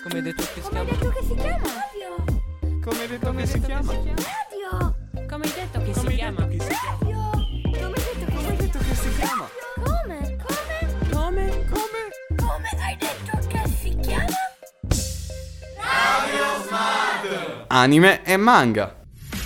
Come hai detto che si Come hai chiama? detto che si chiama? Radio. Come hai detto che si chiama? Radio. Come hai detto che si chiama? Radio. Come hai detto che si chiama? Come? Come hai detto che si chiama? Anime e manga.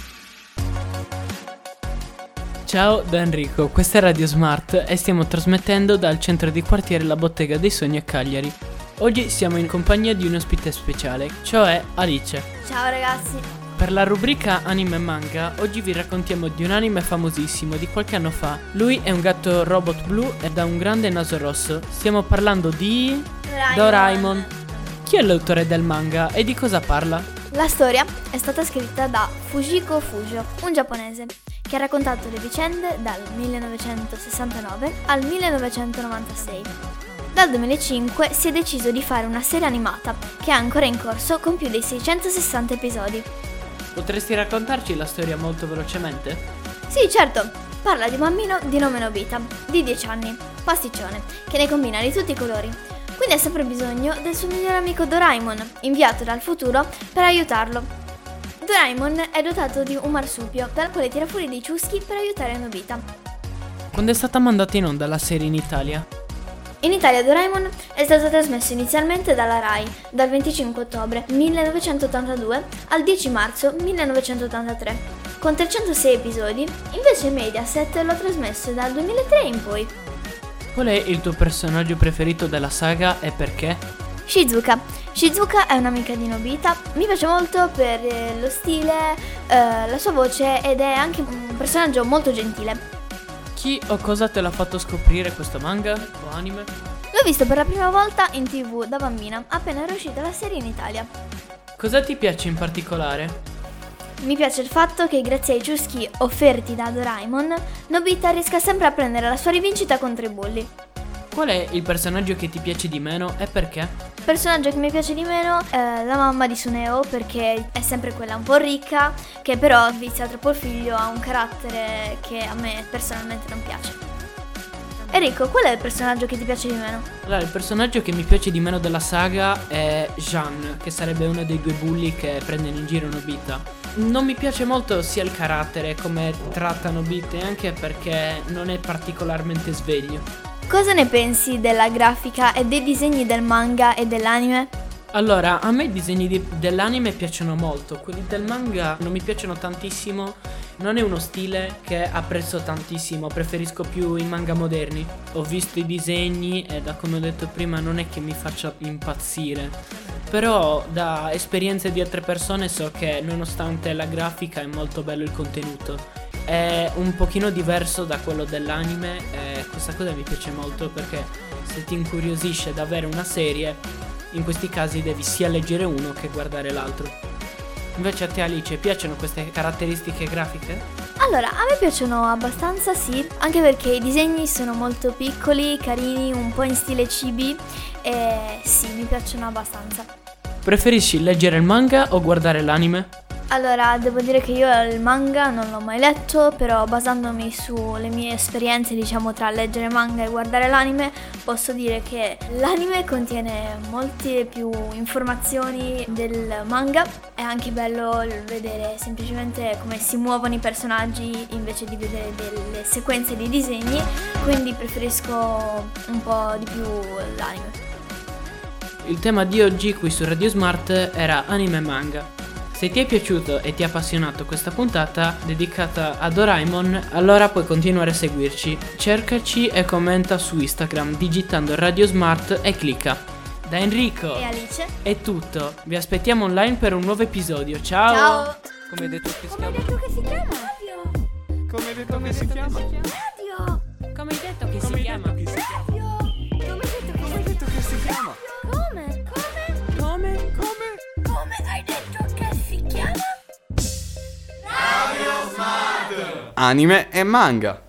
Ciao da Enrico, questa è Radio Smart e stiamo trasmettendo dal centro di quartiere La Bottega dei Sogni a Cagliari. Oggi siamo in compagnia di un ospite speciale, cioè Alice. Ciao ragazzi. Per la rubrica Anime e Manga, oggi vi raccontiamo di un anime famosissimo di qualche anno fa. Lui è un gatto robot blu ed ha un grande naso rosso. Stiamo parlando di... Doraemon. Chi è l'autore del manga e di cosa parla? La storia è stata scritta da Fujiko Fujo, un giapponese, che ha raccontato le vicende dal 1969 al 1996. Dal 2005 si è deciso di fare una serie animata che è ancora in corso con più di 660 episodi. Potresti raccontarci la storia molto velocemente? Sì, certo, parla di un bambino di nome Nobita, di 10 anni, pasticcione, che ne combina di tutti i colori. Quindi ha sempre bisogno del suo migliore amico Doraemon, inviato dal futuro per aiutarlo. Doraemon è dotato di un marsupio, dal quale tira fuori dei ciuschi per aiutare Nobita. Quando è stata mandata in onda la serie in Italia? In Italia Doraemon è stato trasmesso inizialmente dalla Rai, dal 25 ottobre 1982 al 10 marzo 1983, con 306 episodi, invece Mediaset lo ha trasmesso dal 2003 in poi. Qual è il tuo personaggio preferito della saga e perché? Shizuka. Shizuka è un'amica di Nobita, mi piace molto per lo stile, la sua voce ed è anche un personaggio molto gentile. Chi o cosa te l'ha fatto scoprire questo manga o anime? L'ho visto per la prima volta in TV da bambina, appena era uscita la serie in Italia. Cosa ti piace in particolare? Mi piace il fatto che grazie ai ciuschi offerti da Doraemon, Nobita riesca sempre a prendere la sua rivincita contro i bulli. Qual è il personaggio che ti piace di meno e perché? Il personaggio che mi piace di meno è la mamma di Suneo, perché è sempre quella un po' ricca, che però vizia troppo il figlio, ha un carattere che a me personalmente non piace. Enrico, qual è il personaggio che ti piace di meno? Allora, il personaggio che mi piace di meno della saga è Jean, che sarebbe uno dei due bulli che prendono in giro Nobita. Non mi piace molto sia il carattere, come tratta Nobita, e anche perché non è particolarmente sveglio. Cosa ne pensi della grafica e dei disegni del manga e dell'anime? Allora, a me i disegni dell'anime piacciono molto, quelli del manga non mi piacciono tantissimo, non è uno stile che apprezzo tantissimo, preferisco più i manga moderni. Ho visto i disegni e da come ho detto prima non è che mi faccia impazzire, però da esperienze di altre persone so che nonostante la grafica è molto bello il contenuto. È un pochino diverso da quello dell'anime e questa cosa mi piace molto perché se ti incuriosisce ad avere una serie, in questi casi devi sia leggere uno che guardare l'altro. Invece a te Alice piacciono queste caratteristiche grafiche? Allora, a me piacciono abbastanza, sì, anche perché i disegni sono molto piccoli, carini, un po' in stile chibi e sì, mi piacciono abbastanza. Preferisci leggere il manga o guardare l'anime? Allora, devo dire che io il manga non l'ho mai letto, però basandomi sulle mie esperienze, diciamo, tra leggere manga e guardare l'anime, posso dire che l'anime contiene molte più informazioni del manga. È anche bello vedere semplicemente come si muovono i personaggi invece di vedere delle sequenze di disegni, quindi preferisco un po' di più l'anime. Il tema di oggi qui su Radio Smart era anime e manga. Se ti è piaciuto e ti ha appassionato questa puntata dedicata a Doraemon, allora puoi continuare a seguirci. Cercaci e commenta su Instagram digitando Radio Smart e clicca. Da Enrico E Alice? è tutto. Vi aspettiamo online per un nuovo episodio. Ciao! Ciao! Come hai detto che si Come hai chiama? detto che si chiama? Radio! Come hai detto che si chiama? Radio! Come hai detto che si chiama? Radio! Come hai detto che si chiama? Come? Come hai detto che si chiama? Anime e manga.